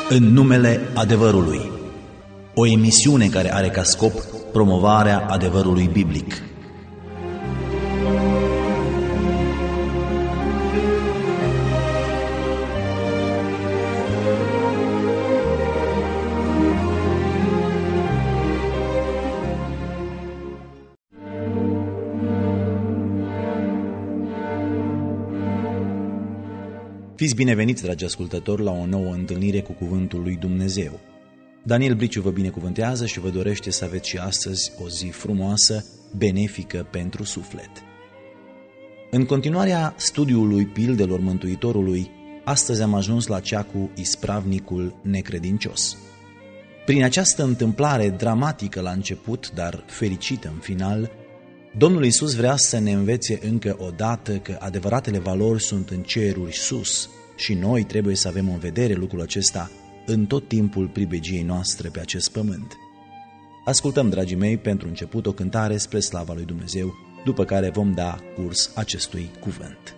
În numele adevărului. O emisiune care are ca scop promovarea adevărului biblic. Fiți bineveniți, dragi ascultători, la o nouă întâlnire cu Cuvântul lui Dumnezeu. Daniel Briciu vă binecuvântează și vă dorește să aveți și astăzi o zi frumoasă, benefică pentru suflet. În continuarea studiului pildelor Mântuitorului, astăzi am ajuns la cea cu ispravnicul necredincios. Prin această întâmplare dramatică la început, dar fericită în final, Domnul Iisus vrea să ne învețe încă o dată că adevăratele valori sunt în ceruri sus și noi trebuie să avem în vedere lucrul acesta în tot timpul pribegiei noastre pe acest pământ. Ascultăm, dragii mei, pentru început o cântare spre slava lui Dumnezeu, după care vom da curs acestui cuvânt.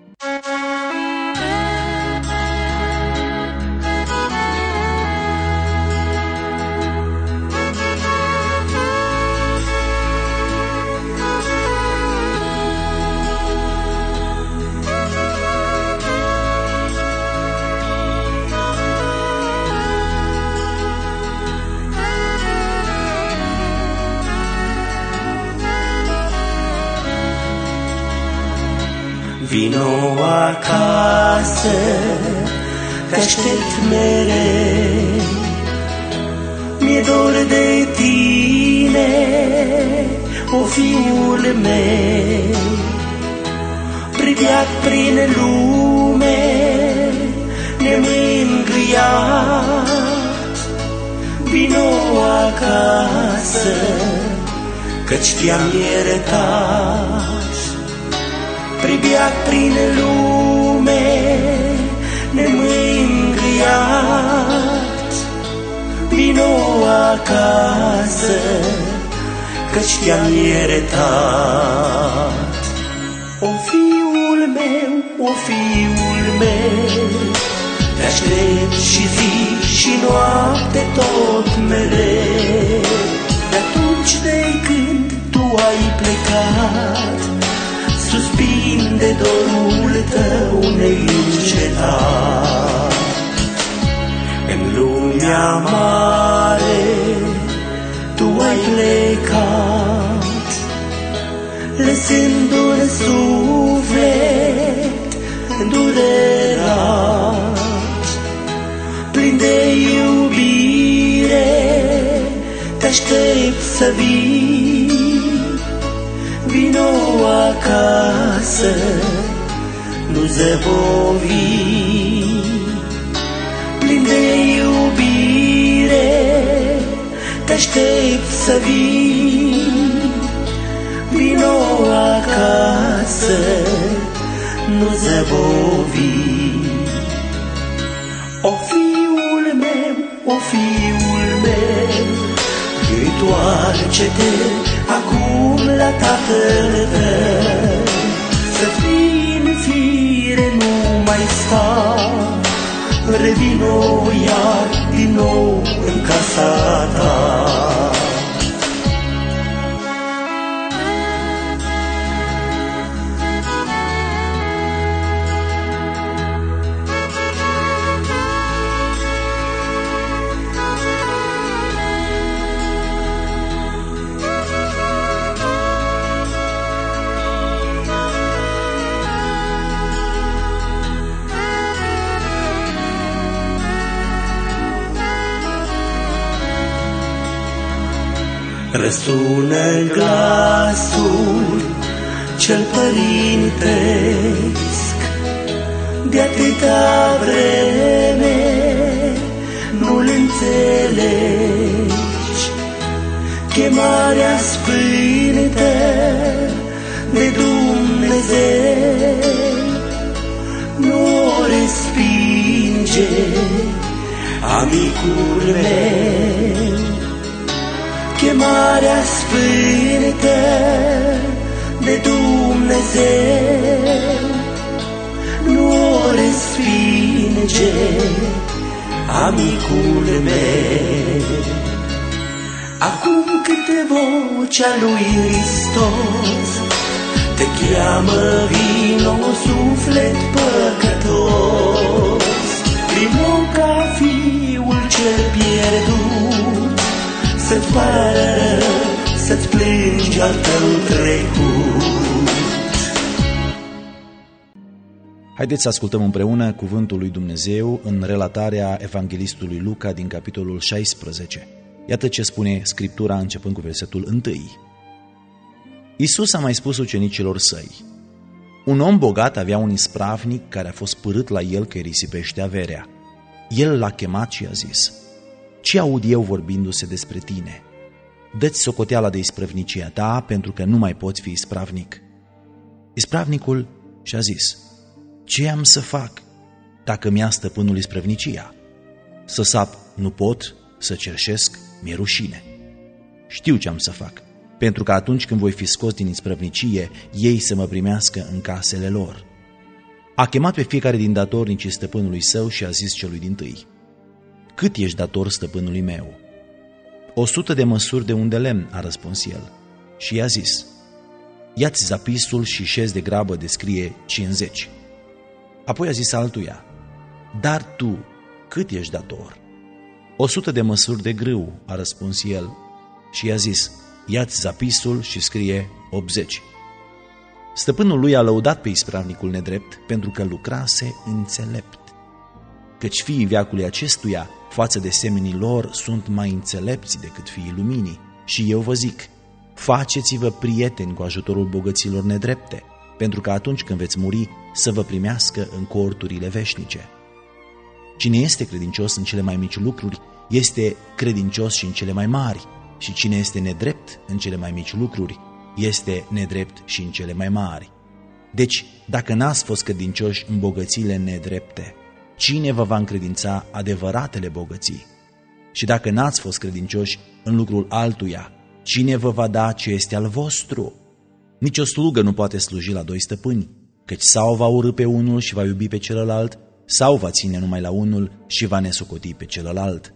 Vino acasă, te aștept mereu, mi-e dor de tine, o fiul meu. Priveat prin lume, nemângâiat, vino acasă, căci te-am iertat. Pribeat prin lume, nemângâiat, vino acasă, căci te-am iertat. O fiul meu, te aștept și zi și noapte tot mereu. De atunci de când tu ai plecat, suspin de dorul tău neîncetat. În lumea mare tu ai plecat, lăsând un suflet îndurerat. Plin de iubire te aștept să vii, vino acasă, nu zăbovi. Plin de iubire te aștept să vii, vino acasă, nu zăbovi. O fiul meu, întoarce-te acum la Tatăl tău, să fii în fire, nu mai sta, revino iar din nou în casa ta. Răsună glasul cel părintesc, de atâta vreme nu-l înțelegi. Chemarea sfântă de Dumnezeu nu o respinge, amicul meu. Chemarea sfântă de Dumnezeu nu o respinge, amicul meu. Acum câte vocea lui Hristos te cheamă, vino suflet păcătos, vino ca fiul cel pierdut, să-ți pară, să-ți plângi al tău trecut. Haideți să ascultăm împreună cuvântul lui Dumnezeu în relatarea evanghelistului Luca din capitolul 16. Iată ce spune Scriptura începând cu versetul 1. Iisus a mai spus ucenicilor săi: un om bogat avea un ispravnic care a fost pârât la el că îi risipește averea. El l-a chemat și a zis: ce aud eu vorbindu-se despre tine? Dă-ți socoteala de isprăvnicia ta, pentru că nu mai poți fi ispravnic. Ispravnicul și-a zis: ce am să fac dacă mi-a stăpânul isprăvnicia? Să sap nu pot, să cerșesc mi-e rușine. Știu ce am să fac, pentru că atunci când voi fi scos din isprăvnicie, ei să mă primească în casele lor. A chemat pe fiecare din datornicii stăpânului său și a zis celui dintâi: cât ești dator stăpânului meu? 100 de măsuri de un de lemn, a răspuns el. Și i-a zis: ia-ți zapisul și șezi de grabă de scrie 50. Apoi a zis altuia: dar tu cât ești dator? 100 de măsuri de grâu, a răspuns el. Și i-a zis: ia-ți zapisul și scrie 80. Stăpânul lui a lăudat pe ispravnicul nedrept pentru că lucrase înțelept. Căci fiii veacului acestuia față de semenii lor sunt mai înțelepți decât fiii luminii. Și eu vă zic: faceți-vă prieteni cu ajutorul bogăților nedrepte, pentru că atunci când veți muri să vă primească în corturile veșnice. Cine este credincios în cele mai mici lucruri este credincios și în cele mai mari, și cine este nedrept în cele mai mici lucruri este nedrept și în cele mai mari. Deci, dacă n-ați fost credincioși în bogățiile nedrepte, cine vă va încredința adevăratele bogății? Și dacă n-ați fost credincioși în lucrul altuia, cine vă va da ce este al vostru? Nici o slugă nu poate sluji la doi stăpâni, căci sau va urî pe unul și va iubi pe celălalt, sau va ține numai la unul și va nesocoti pe celălalt.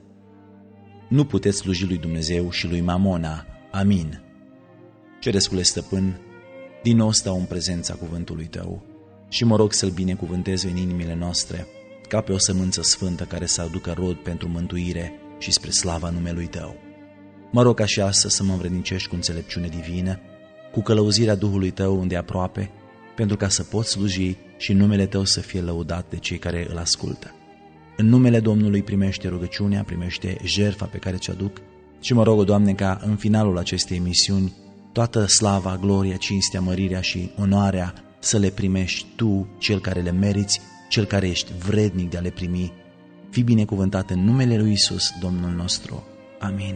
Nu puteți sluji lui Dumnezeu și lui Mamona. Amin. Cerescule Stăpân, din nou stau în prezența cuvântului Tău și mă rog să-L binecuvântezi în inimile noastre, ca pe o sămânță sfântă care să aducă rod pentru mântuire și spre slava numelui Tău. Mă rog ca și astăzi să mă învrednicești cu înțelepciune divină, cu călăuzirea Duhului Tău îndeaproape, pentru ca să pot sluji și numele Tău să fie lăudat de cei care îl ascultă. În numele Domnului primește rugăciunea, primește jertfa pe care ți-o aduc și mă rog, Doamne, ca în finalul acestei emisiuni toată slava, gloria, cinstea, mărirea și onoarea să le primești Tu, Cel care le meriți, Cel care ești vrednic de a le primi. Fii binecuvântat în numele lui Iisus, Domnul nostru. Amin.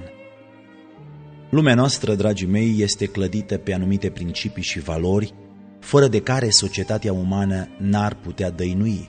Lumea noastră, dragii mei, este clădită pe anumite principii și valori, fără de care societatea umană n-ar putea dăinui.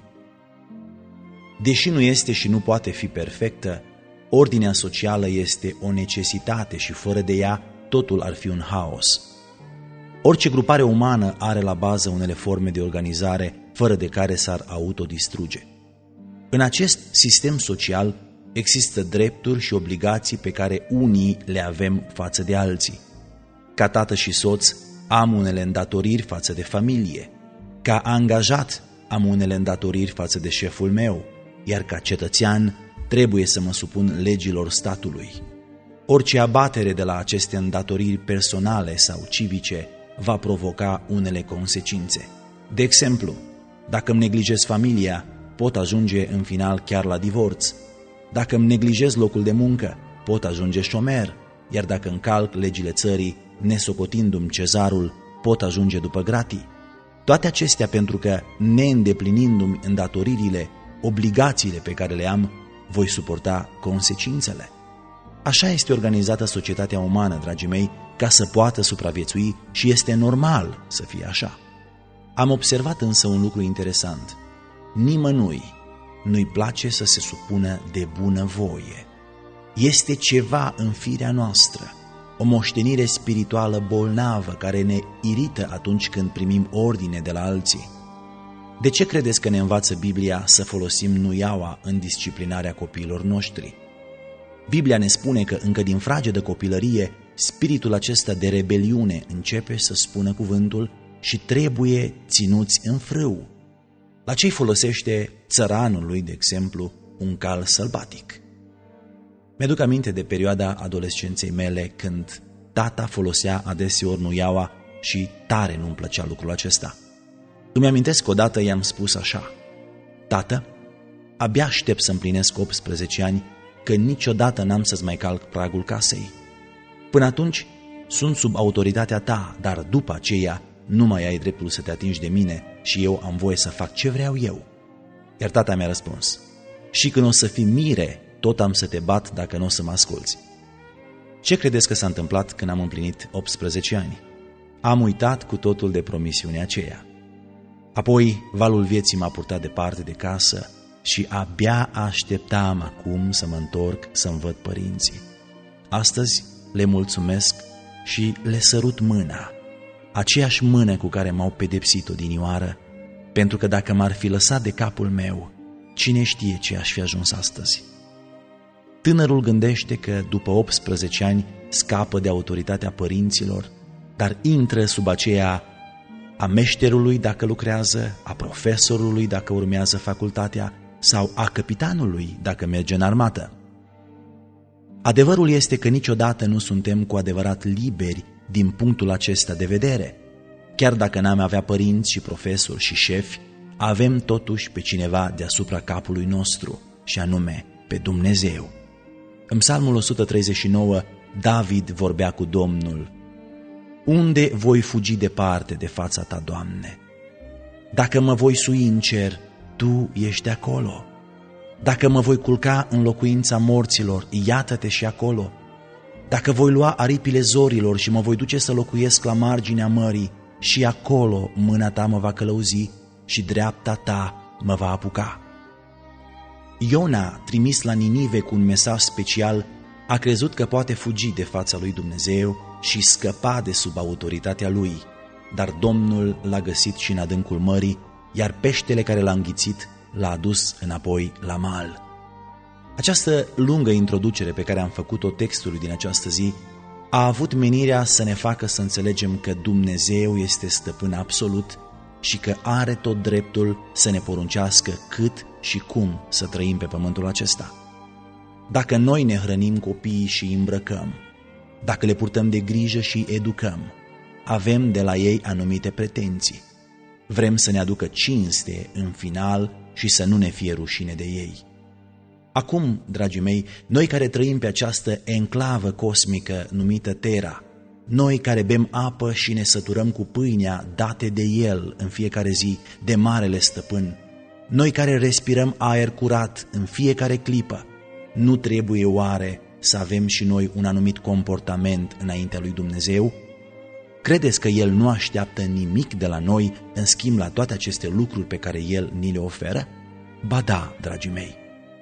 Deși nu este și nu poate fi perfectă, ordinea socială este o necesitate și fără de ea totul ar fi un haos. Orice grupare umană are la bază unele forme de organizare fără de care s-ar autodistruge. În acest sistem social există drepturi și obligații pe care unii le avem față de alții. Ca tată și soț am unele îndatoriri față de familie. Ca angajat am unele îndatoriri față de șeful meu, iar ca cetățean trebuie să mă supun legilor statului. Orice abatere de la aceste îndatoriri personale sau civice va provoca unele consecințe. De exemplu, dacă îmi neglijez familia, pot ajunge în final chiar la divorț. Dacă îmi neglijez locul de muncă, pot ajunge șomer, iar dacă încalc legile țării, nesocotindu-mi cezarul, pot ajunge după gratii. Toate acestea pentru că, neîndeplinindu-mi îndatoririle, obligațiile pe care le am, voi suporta consecințele. Așa este organizată societatea umană, dragii mei, ca să poată supraviețui și este normal să fie așa. Am observat însă un lucru interesant. Nimănui nu-i place să se supună de bunăvoie. Este ceva în firea noastră, o moștenire spirituală bolnavă care ne irită atunci când primim ordine de la alții. De ce credeți că ne învață Biblia să folosim nuiaua în disciplinarea copiilor noștri? Biblia ne spune că încă din fragedă copilărie, spiritul acesta de rebeliune începe să spună cuvântul și trebuie ținuți în frâu. La ce-i folosește țăranului, de exemplu, un cal sălbatic? Mi-aduc aminte de perioada adolescenței mele când tata folosea adeseori nuiaua și tare nu-mi plăcea lucrul acesta. Îmi amintesc că odată i-am spus așa: tată, abia aștept să împlinesc 18 ani, că niciodată n-am să-ți mai calc pragul casei. Până atunci sunt sub autoritatea ta, dar după aceea nu mai ai dreptul să te atingi de mine și eu am voie să fac ce vreau eu. Iar tata mi-a răspuns: și când o să fii mire, tot am să te bat dacă nu o să mă asculți. Ce credeți că s-a întâmplat când am împlinit 18 ani? Am uitat cu totul de promisiunea aceea. Apoi valul vieții m-a purtat departe de casă și abia așteptam acum să mă întorc să-mi văd părinții. Astăzi le mulțumesc și le sărut mâna, aceeași mână cu care m-au pedepsit odinioară, pentru că dacă m-ar fi lăsat de capul meu, cine știe ce aș fi ajuns astăzi. Tânărul gândește că după 18 ani scapă de autoritatea părinților, dar intră sub aceea a meșterului dacă lucrează, a profesorului dacă urmează facultatea sau a căpitanului dacă merge în armată. Adevărul este că niciodată nu suntem cu adevărat liberi din punctul acesta de vedere. Chiar dacă n-am avea părinți și profesori și șefi, avem totuși pe cineva deasupra capului nostru, și anume pe Dumnezeu. În Psalmul 139, David vorbea cu Domnul: unde voi fugi departe de fața ta, Doamne? Dacă mă voi sui în cer, Tu ești acolo. Dacă mă voi culca în locuința morților, iată-te și acolo. Dacă voi lua aripile zorilor și mă voi duce să locuiesc la marginea mării, și acolo mâna ta mă va călăuzi și dreapta ta mă va apuca. Iona, trimis la Ninive cu un mesaj special, a crezut că poate fugi de fața lui Dumnezeu și scăpa de sub autoritatea lui, dar Domnul l-a găsit și în adâncul mării, iar peștele care l-a înghițit l-a adus înapoi la mal. Această lungă introducere pe care am făcut-o textului din această zi a avut menirea să ne facă să înțelegem că Dumnezeu este stăpân absolut și că are tot dreptul să ne poruncească cât și cum să trăim pe pământul acesta. Dacă noi ne hrănim copiii și îi îmbrăcăm, dacă le purtăm de grijă și îi educăm, avem de la ei anumite pretenții. Vrem să ne aducă cinste în final și să nu ne fie rușine de ei. Acum, dragii mei, noi care trăim pe această enclavă cosmică numită Terra, noi care bem apă și ne săturăm cu pâinea date de El în fiecare zi, de Marele Stăpân, noi care respirăm aer curat în fiecare clipă, nu trebuie oare să avem și noi un anumit comportament înaintea lui Dumnezeu? Credeți că El nu așteaptă nimic de la noi în schimb la toate aceste lucruri pe care El ni le oferă? Ba da, dragii mei!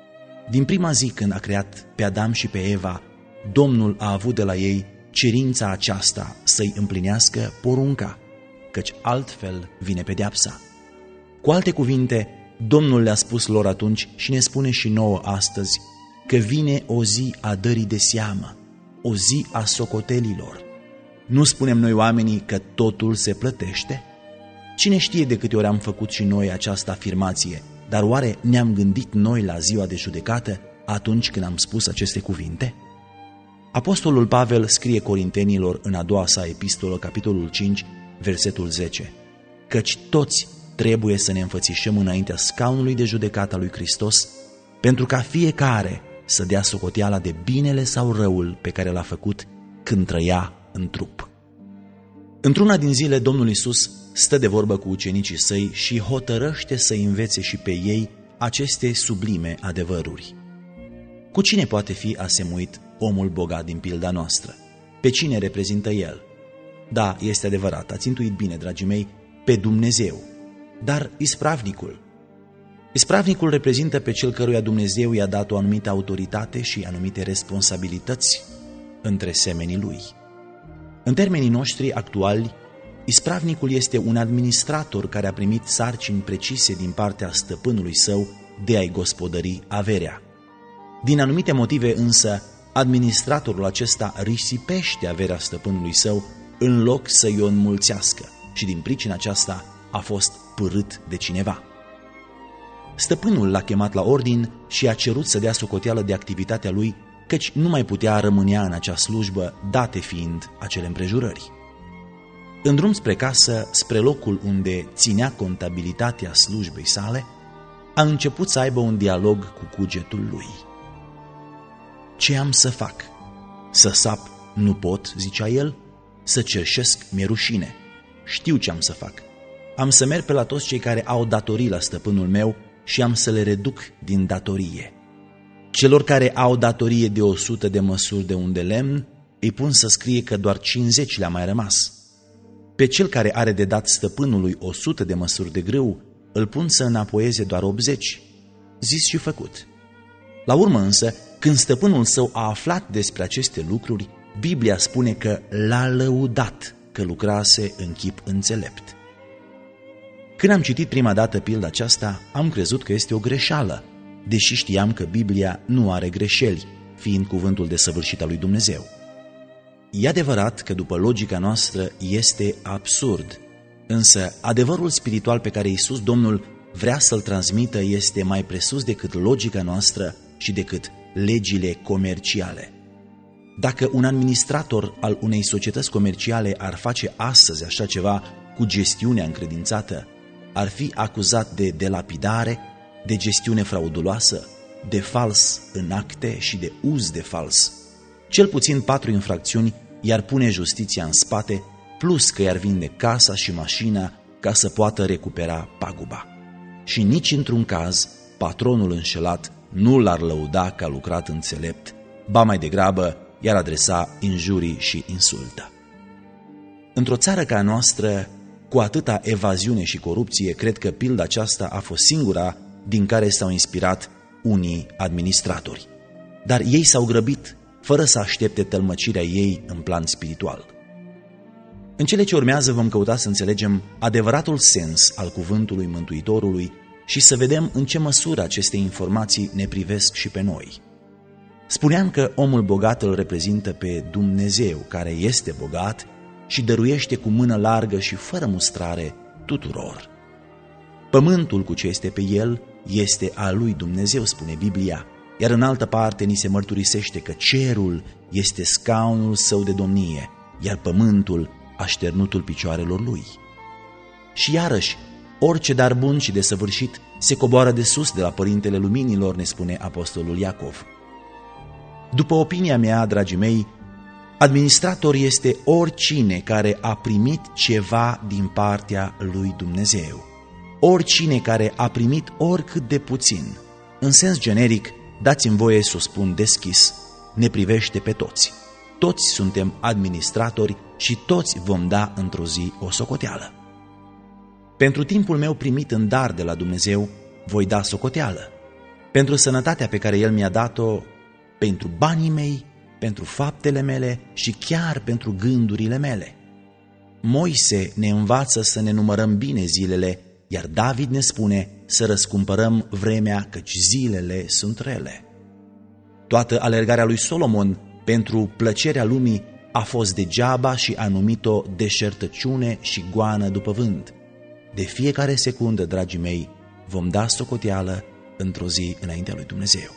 Din prima zi când a creat pe Adam și pe Eva, Domnul a avut de la ei cerința aceasta să-i împlinească porunca, căci altfel vine pedeapsa. Cu alte cuvinte, Domnul le-a spus lor atunci și ne spune și nouă astăzi că vine o zi a dării de seamă, o zi a socotelilor. Nu spunem noi oamenii că totul se plătește? Cine știe de câte ori am făcut și noi această afirmație, dar oare ne-am gândit noi la ziua de judecată atunci când am spus aceste cuvinte? Apostolul Pavel scrie Corintenilor în a doua sa epistolă, capitolul 5, versetul 10, căci toți trebuie să ne înfățișăm înaintea scaunului de judecată al lui Hristos, pentru ca fiecare să dea socoteala de binele sau răul pe care l-a făcut când trăia în trup. Într-una din zile, Domnul Iisus stă de vorbă cu ucenicii săi și hotărăște să învețe și pe ei aceste sublime adevăruri. Cu cine poate fi asemuit omul bogat din pilda noastră? Pe cine reprezintă el? Da, este adevărat, ați intuit bine, dragii mei, pe Dumnezeu. Dar ispravnicul? Ispravnicul reprezintă pe cel căruia Dumnezeu i-a dat o anumită autoritate și anumite responsabilități între semenii lui. În termenii noștri actuali, Ispravnicul este un administrator care a primit sarcini precise din partea stăpânului său de a-i gospodări averea. Din anumite motive însă, administratorul acesta risipește averea stăpânului său în loc să-i o înmulțească și din pricina aceasta a fost pârât de cineva. Stăpânul l-a chemat la ordin și a cerut să dea socoteală de activitatea lui, căci nu mai putea rămânea în acea slujbă, date fiind acele împrejurări. În drum spre casă, spre locul unde ținea contabilitatea slujbei sale, a început să aibă un dialog cu cugetul lui. Ce am să fac? Să sap nu pot, zicea el, să cerșesc mi-e rușine. Știu ce am să fac. Am să merg pe la toți cei care au datorii la stăpânul meu și am să le reduc din datorie. Celor care au datorie de 100 de măsuri de un de lemn, îi pun să scrie că doar 50 le-a mai rămas. Pe cel care are de dat stăpânului 100 de măsuri de grâu, îl pun să înapoieze doar 80. Zis și făcut. La urmă însă, când stăpânul său a aflat despre aceste lucruri, Biblia spune că l-a lăudat că lucrase în chip înțelept. Când am citit prima dată pilda aceasta, am crezut că este o greșeală, deși știam că Biblia nu are greșeli, fiind cuvântul desăvârșit al lui Dumnezeu. E adevărat că după logica noastră este absurd, însă adevărul spiritual pe care Iisus Domnul vrea să-l transmită este mai presus decât logica noastră și decât legile comerciale. Dacă un administrator al unei societăți comerciale ar face astăzi așa ceva cu gestiunea încredințată, ar fi acuzat de delapidare, de gestiune frauduloasă, de fals în acte și de uz de fals. Cel puțin 4 infracțiuni i-ar pune justiția în spate, plus că i-ar vinde casa și mașina ca să poată recupera paguba. Și nici într-un caz, patronul înșelat nu l-ar lăuda că a lucrat înțelept, ba mai degrabă i-ar adresa injurii și insultă. Într-o țară ca a noastră, cu atâta evaziune și corupție, cred că pilda aceasta a fost singura din care s-au inspirat unii administratori. Dar ei s-au grăbit, fără să aștepte tălmăcirea ei în plan spiritual. În cele ce urmează vom căuta să înțelegem adevăratul sens al cuvântului Mântuitorului și să vedem în ce măsură aceste informații ne privesc și pe noi. Spuneam că omul bogat îl reprezintă pe Dumnezeu, care este bogat și dăruiește cu mână largă și fără mustrare tuturor. Pământul cu ce este pe el este al lui Dumnezeu, spune Biblia, iar în altă parte ni se mărturisește că cerul este scaunul său de domnie, iar pământul așternutul picioarelor lui. Și iarăși, orice dar bun și desăvârșit se coboară de sus de la Părintele Luminilor, ne spune apostolul Iacov. După opinia mea, dragii mei, administrator este oricine care a primit ceva din partea lui Dumnezeu. Oricine care a primit oricât de puțin. În sens generic, dați-mi voie să o spun deschis, ne privește pe toți. Toți suntem administratori și toți vom da într-o zi o socoteală. Pentru timpul meu primit în dar de la Dumnezeu, voi da socoteală. Pentru sănătatea pe care El mi-a dat-o, pentru banii mei, pentru faptele mele și chiar pentru gândurile mele. Moise ne învață să ne numărăm bine zilele, iar David ne spune să răscumpărăm vremea, căci zilele sunt rele. Toată alergarea lui Solomon pentru plăcerea lumii a fost degeaba și a numit-o deșertăciune și goană după vânt. De fiecare secundă, dragii mei, vom da socoteală într-o zi înaintea lui Dumnezeu.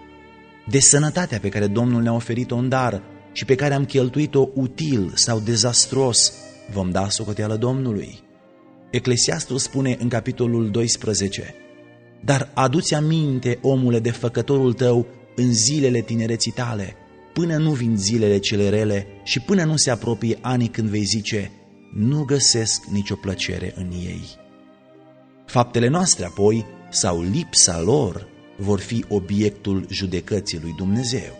De sănătatea pe care Domnul ne-a oferit-o în dar și pe care am cheltuit-o util sau dezastruos, vom da socoteală Domnului. Eclesiastul spune în capitolul 12: Dar adu-ți aminte, omule, de făcătorul tău în zilele tinereții tale, până nu vin zilele cele rele și până nu se apropie anii când vei zice: nu găsesc nicio plăcere în ei. Faptele noastre apoi, sau lipsa lor, vor fi obiectul judecății lui Dumnezeu.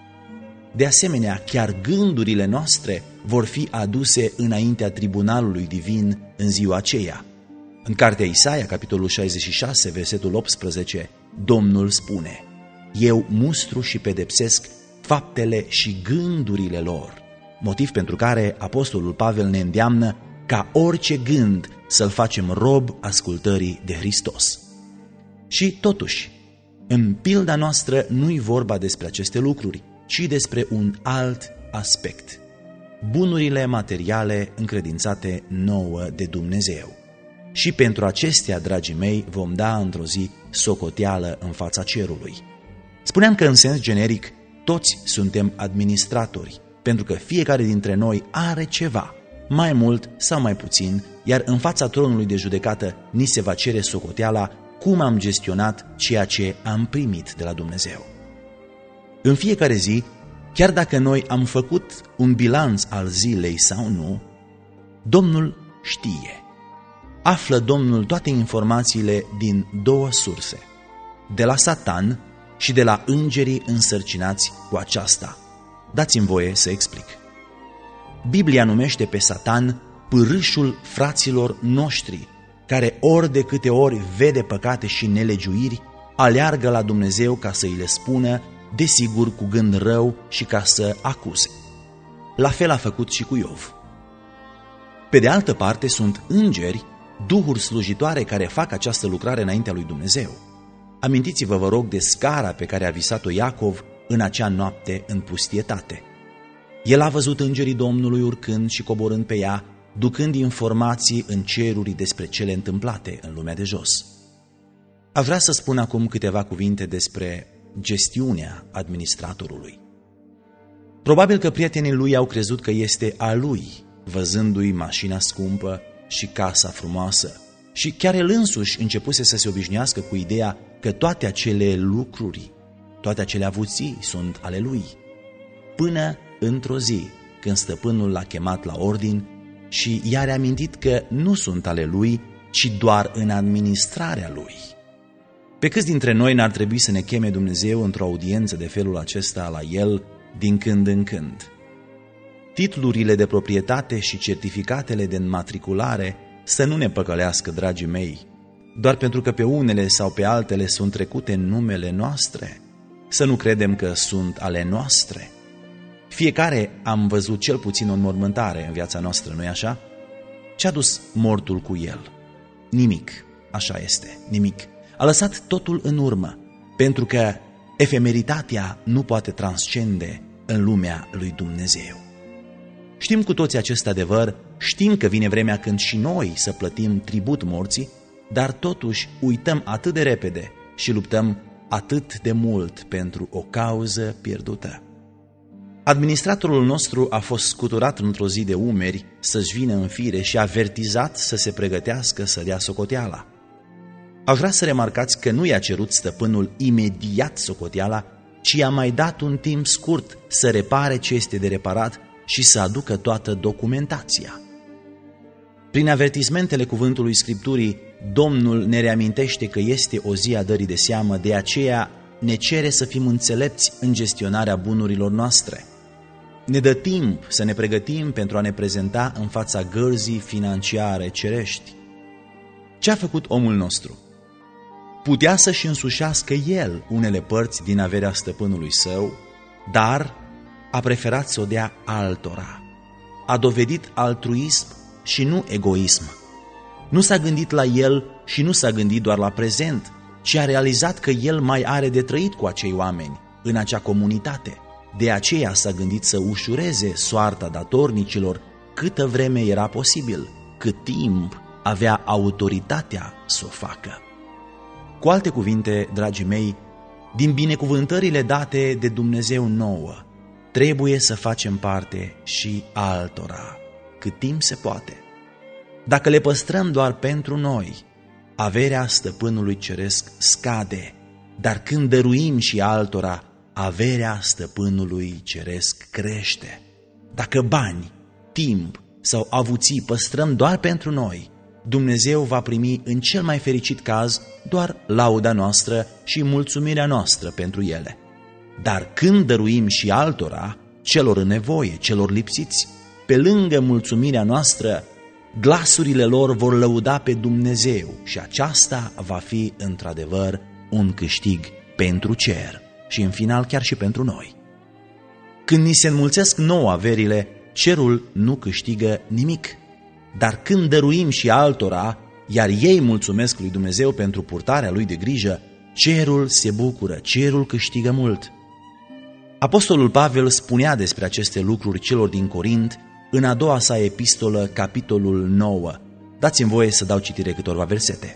De asemenea, chiar gândurile noastre vor fi aduse înaintea tribunalului divin în ziua aceea. În cartea Isaia, capitolul 66, versetul 18, Domnul spune: Eu mustru și pedepsesc faptele și gândurile lor. Motiv pentru care apostolul Pavel ne îndeamnă ca orice gând să-l facem rob ascultării de Hristos. Și totuși, în pilda noastră nu-i vorba despre aceste lucruri, ci despre un alt aspect: bunurile materiale încredințate nouă de Dumnezeu. Și pentru acestea, dragii mei, vom da într-o zi socoteală în fața cerului. Spuneam că în sens generic toți suntem administratori, pentru că fiecare dintre noi are ceva, mai mult sau mai puțin, iar în fața tronului de judecată ni se va cere socoteala cum am gestionat ceea ce am primit de la Dumnezeu. În fiecare zi, chiar dacă noi am făcut un bilanț al zilei sau nu, Domnul știe. Află Domnul toate informațiile din două surse: de la Satan și de la îngerii însărcinați cu aceasta. Dați-mi voie să explic. Biblia numește pe Satan pârâșul fraților noștri, care ori de câte ori vede păcate și nelegiuiri, aleargă la Dumnezeu ca să îi le spună, desigur cu gând rău și ca să acuze. La fel a făcut și cu Iov. Pe de altă parte sunt îngeri, duhuri slujitoare care fac această lucrare înaintea lui Dumnezeu. Amintiți-vă, vă rog, de scara pe care a visat-o Iacov în acea noapte în pustietate. El a văzut îngerii Domnului urcând și coborând pe ea, ducând informații în ceruri despre cele întâmplate în lumea de jos. Aș vrea să spun acum câteva cuvinte despre gestiunea administratorului. Probabil că prietenii lui au crezut că este a lui, văzându-i mașina scumpă și casa frumoasă, și chiar el însuși începuse să se obișnuiască cu ideea că toate acele lucruri, toate acele avuții sunt ale lui. Până într-o zi, când stăpânul l-a chemat la ordin și i-a reamintit că nu sunt ale lui, ci doar în administrarea lui. Pe câți dintre noi n-ar trebui să ne cheme Dumnezeu într-o audiență de felul acesta la el din când în când? Titlurile de proprietate și certificatele de înmatriculare să nu ne păcălească, dragii mei, doar pentru că pe unele sau pe altele sunt trecute numele noastre, să nu credem că sunt ale noastre. Fiecare am văzut cel puțin o înmormântare în viața noastră, nu-i așa? Ce-a dus mortul cu el? Nimic, așa este, nimic. A lăsat totul în urmă, pentru că efemeritatea nu poate transcende în lumea lui Dumnezeu. Știm cu toții acest adevăr, știm că vine vremea când și noi să plătim tribut morții, dar totuși uităm atât de repede și luptăm atât de mult pentru o cauză pierdută. Administratorul nostru a fost scuturat într-o zi de umeri să-și vină în fire și avertizat să se pregătească să dea socoteala. Aș vrea să remarcați că nu i-a cerut stăpânul imediat socoteala, ci i-a mai dat un timp scurt să repare ce este de reparat și să aducă toată documentația. Prin avertismentele cuvântului Scripturii, Domnul ne reamintește că este o zi a dării de seamă, de aceea ne cere să fim înțelepți în gestionarea bunurilor noastre. Ne dă timp să ne pregătim pentru a ne prezenta în fața gărzii financiare cerești. Ce a făcut omul nostru? Putea să-și însușească el unele părți din averea stăpânului său, dar a preferat să o dea altora. A dovedit altruism și nu egoism. Nu s-a gândit la el și nu s-a gândit doar la prezent, ci a realizat că el mai are de trăit cu acei oameni, în acea comunitate. De aceea s-a gândit să ușureze soarta datornicilor câtă vreme era posibil, cât timp avea autoritatea să o facă. Cu alte cuvinte, dragii mei, din binecuvântările date de Dumnezeu nouă, trebuie să facem parte și altora, cât timp se poate. Dacă le păstrăm doar pentru noi, averea stăpânului ceresc scade, dar când dăruim și altora, averea stăpânului ceresc crește. Dacă bani, timp sau avuții păstrăm doar pentru noi, Dumnezeu va primi în cel mai fericit caz doar lauda noastră și mulțumirea noastră pentru ele. Dar când dăruim și altora, celor în nevoie, celor lipsiți, pe lângă mulțumirea noastră, glasurile lor vor lăuda pe Dumnezeu și aceasta va fi într-adevăr un câștig pentru cer și în final chiar și pentru noi. Când ni se înmulțesc nouă averile, cerul nu câștigă nimic. Dar când dăruim și altora, iar ei mulțumesc lui Dumnezeu pentru purtarea lui de grijă, cerul se bucură, cerul câștigă mult. Apostolul Pavel spunea despre aceste lucruri celor din Corint în a doua sa epistolă, capitolul 9. Dați-mi voie să dau citire câtorva versete.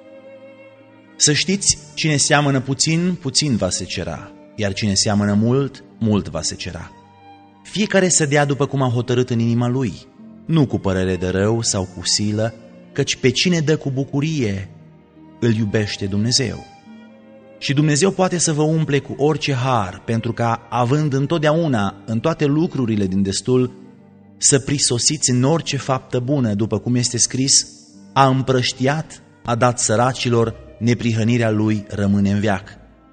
Să știți, cine seamănă puțin, puțin va secera, iar cine seamănă mult, mult va secera. Fiecare să dea după cum a hotărât în inima lui, nu cu părere de rău sau cu silă, căci pe cine dă cu bucurie, îl iubește Dumnezeu. Și Dumnezeu poate să vă umple cu orice har, pentru ca, având întotdeauna, în toate lucrurile din destul, să prisosiți în orice faptă bună, după cum este scris, a împrăștiat, a dat săracilor, neprihănirea lui rămâne în veac.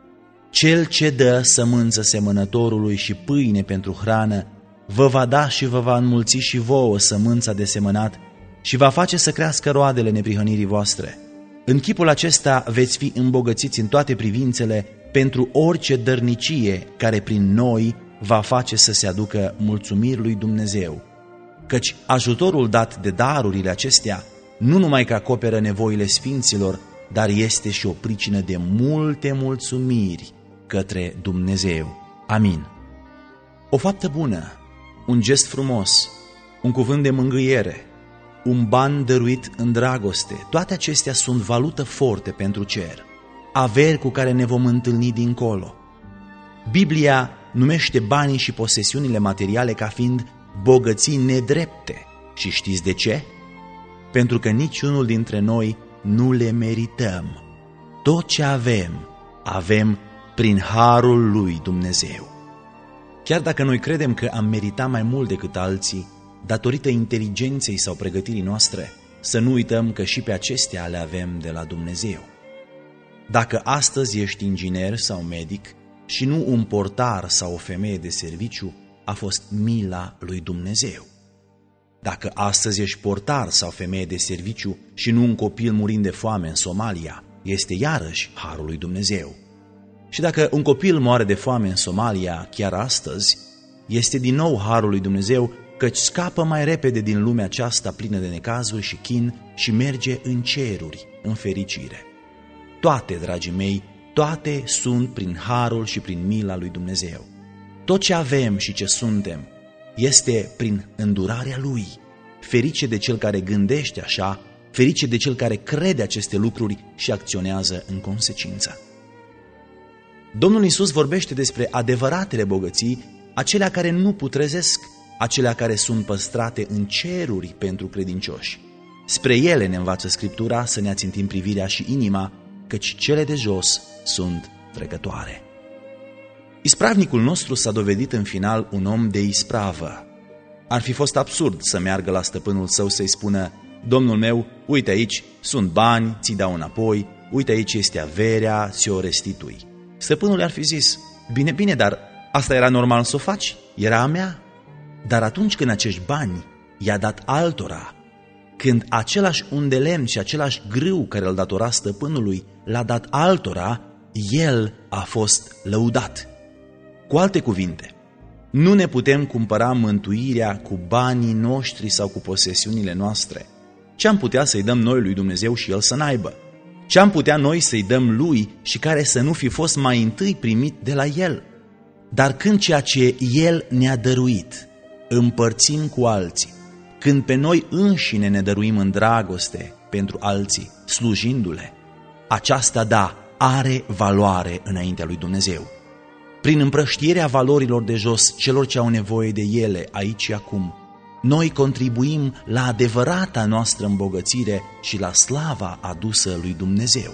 Cel ce dă sămânță semănătorului și pâine pentru hrană, vă va da și vă va înmulți și vouă sămânța de semănat și va face să crească roadele neprihănirii voastre. În chipul acesta veți fi îmbogățiți în toate privințele pentru orice dărnicie care prin noi va face să se aducă mulțumiri lui Dumnezeu. Căci ajutorul dat de darurile acestea nu numai că acoperă nevoile sfinților, dar este și o pricină de multe mulțumiri către Dumnezeu. Amin. O faptă bună, un gest frumos, un cuvânt de mângâiere, un ban dăruit în dragoste, toate acestea sunt valută forte pentru cer, averi cu care ne vom întâlni dincolo. Biblia numește banii și posesiunile materiale ca fiind bogății nedrepte. Și știți de ce? Pentru că niciunul dintre noi nu le merităm. Tot ce avem prin harul lui Dumnezeu. Chiar dacă noi credem că am meritat mai mult decât alții, datorită inteligenței sau pregătirii noastre, să nu uităm că și pe acestea le avem de la Dumnezeu. Dacă astăzi ești inginer sau medic și nu un portar sau o femeie de serviciu, a fost mila lui Dumnezeu. Dacă astăzi ești portar sau femeie de serviciu și nu un copil murind de foame în Somalia, este iarăși harul lui Dumnezeu. Și dacă un copil moare de foame în Somalia chiar astăzi, este din nou harul lui Dumnezeu, căci scapă mai repede din lumea aceasta plină de necazuri și chin și merge în ceruri, în fericire. Toate, dragii mei, toate sunt prin harul și prin mila lui Dumnezeu. Tot ce avem și ce suntem este prin îndurarea Lui. Ferice de cel care gândește așa, ferice de cel care crede aceste lucruri și acționează în consecință. Domnul Iisus vorbește despre adevăratele bogății, acelea care nu putrezesc, acelea care sunt păstrate în ceruri pentru credincioși. Spre ele ne învață Scriptura să ne ațintim privirea și inima, căci cele de jos sunt trecătoare. Ispravnicul nostru s-a dovedit în final un om de ispravă. Ar fi fost absurd să meargă la stăpânul său să-i spună: Domnul meu, uite aici, sunt bani, ți dau înapoi, uite aici este averea, ți-o restitui. Stăpânul i-ar fi zis: bine, bine, dar asta era normal să o faci, era a mea. Dar atunci când acești bani i-a dat altora, când același un de lemn și același grâu care îl datora stăpânului l-a dat altora, el a fost lăudat. Cu alte cuvinte, nu ne putem cumpăra mântuirea cu banii noștri sau cu posesiunile noastre. Ce am putea să-i dăm noi lui Dumnezeu și El să n-aibă? Ce am putea noi să-i dăm Lui și care să nu fi fost mai întâi primit de la El? Dar când ceea ce El ne-a dăruit împărțim cu alții, când pe noi înșine ne dăruim în dragoste pentru alții, slujindu-le, aceasta, da, are valoare înaintea lui Dumnezeu. Prin împrăștierea valorilor de jos celor ce au nevoie de ele aici și acum, noi contribuim la adevărata noastră îmbogățire și la slava adusă lui Dumnezeu.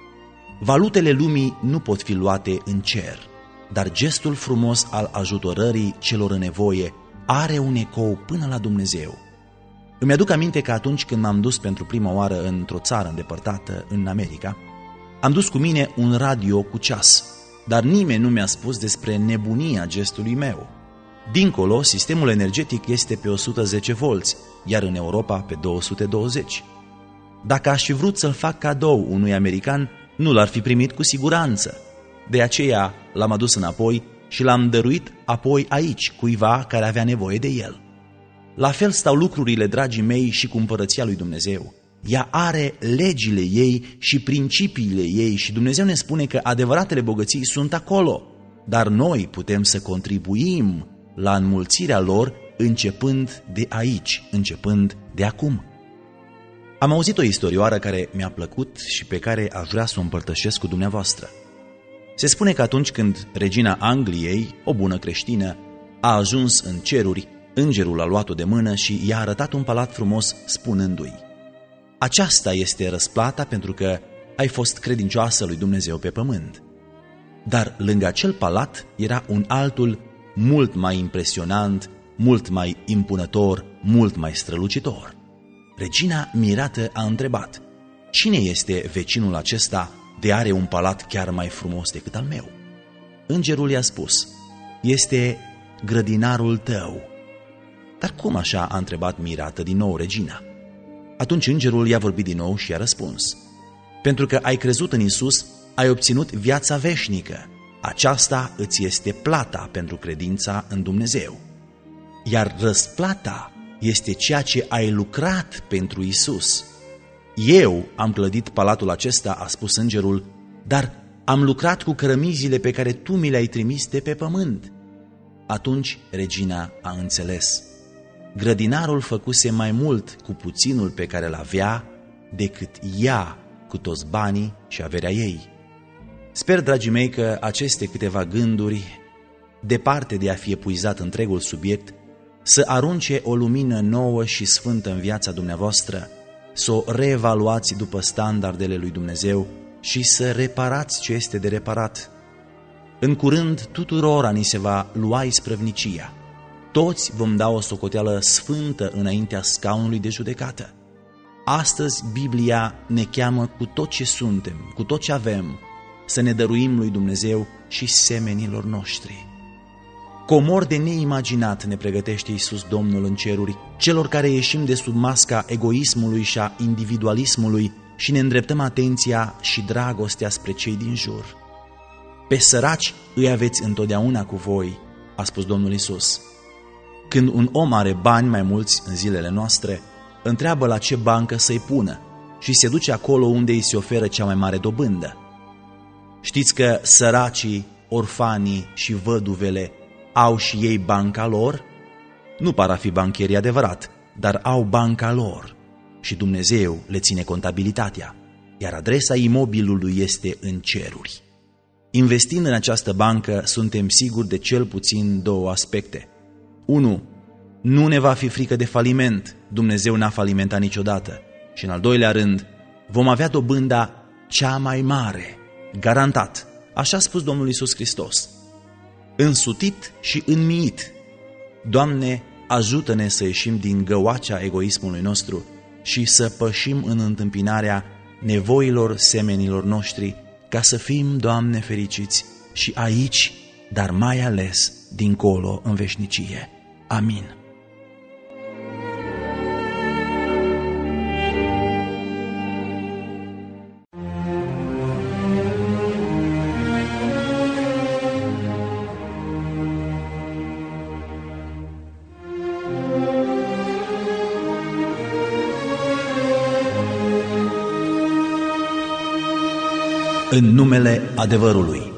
Valutele lumii nu pot fi luate în cer, dar gestul frumos al ajutorării celor în nevoie are un ecou până la Dumnezeu. Îmi aduc aminte că atunci când m-am dus pentru prima oară într-o țară îndepărtată, în America, am dus cu mine un radio cu ceas, dar nimeni nu mi-a spus despre nebunia gestului meu. Dincolo, sistemul energetic este pe 110 volți, iar în Europa pe 220. Dacă aș fi vrut să-l fac cadou unui american, nu l-ar fi primit cu siguranță. De aceea l-am adus înapoi și l-am dăruit apoi aici, cuiva care avea nevoie de el. La fel stau lucrurile, dragii mei, și cu împărăția lui Dumnezeu. Ea are legile ei și principiile ei și Dumnezeu ne spune că adevăratele bogății sunt acolo, dar noi putem să contribuim la înmulțirea lor începând de aici, începând de acum. Am auzit o istorioară care mi-a plăcut și pe care aș vrea să o împărtășesc cu dumneavoastră. Se spune că atunci când regina Angliei, o bună creștină, a ajuns în ceruri, îngerul a luat-o de mână și i-a arătat un palat frumos, spunându-i: aceasta este răsplata pentru că ai fost credincioasă lui Dumnezeu pe pământ. Dar lângă acel palat era un altul mult mai impresionant, mult mai impunător, mult mai strălucitor. Regina, mirată, a întrebat: cine este vecinul acesta de are un palat chiar mai frumos decât al meu? Îngerul i-a spus: este grădinarul tău. Dar cum așa? A întrebat mirată din nou regina. Atunci îngerul i-a vorbit din nou și i-a răspuns: pentru că ai crezut în Iisus, ai obținut viața veșnică. Aceasta îți este plata pentru credința în Dumnezeu. Iar răsplata este ceea ce ai lucrat pentru Iisus. Eu am clădit palatul acesta, a spus îngerul, dar am lucrat cu cărămizile pe care tu mi le-ai trimis de pe pământ. Atunci regina a înțeles. Grădinarul făcuse mai mult cu puținul pe care îl avea decât ea cu toți banii și averea ei. Sper, dragii mei, că aceste câteva gânduri, departe de a fi epuizat întregul subiect, să arunce o lumină nouă și sfântă în viața dumneavoastră, să o reevaluați după standardele lui Dumnezeu și să reparați ce este de reparat. În curând tuturora ni se va lua isprăvnicia. Toți vom da o socoteală sfântă înaintea scaunului de judecată. Astăzi Biblia ne cheamă cu tot ce suntem, cu tot ce avem, să ne dăruim lui Dumnezeu și semenilor noștri. Comor de neimaginat ne pregătește Iisus Domnul în ceruri, celor care ieșim de sub masca egoismului și a individualismului și ne îndreptăm atenția și dragostea spre cei din jur. Pe săraci îi aveți întotdeauna cu voi, a spus Domnul Iisus. Când un om are bani mai mulți în zilele noastre, întreabă la ce bancă să-i pună și se duce acolo unde îi se oferă cea mai mare dobândă. Știți că săracii, orfanii și văduvele au și ei banca lor? Nu par a fi bancherii adevărat, dar au banca lor și Dumnezeu le ține contabilitatea, iar adresa imobilului este în ceruri. Investind în această bancă, suntem siguri de cel puțin două aspecte. 1. Nu ne va fi frică de faliment, Dumnezeu n-a falimentat niciodată. Și în al doilea rând, vom avea dobânda cea mai mare, garantat. Așa a spus Domnul Iisus Hristos. Însutit și înmiit. Doamne, ajută-ne să ieșim din găoacea egoismului nostru și să pășim în întâmpinarea nevoilor semenilor noștri, ca să fim, Doamne, fericiți și aici, dar mai ales dincolo în veșnicie. Amin. În numele adevărului.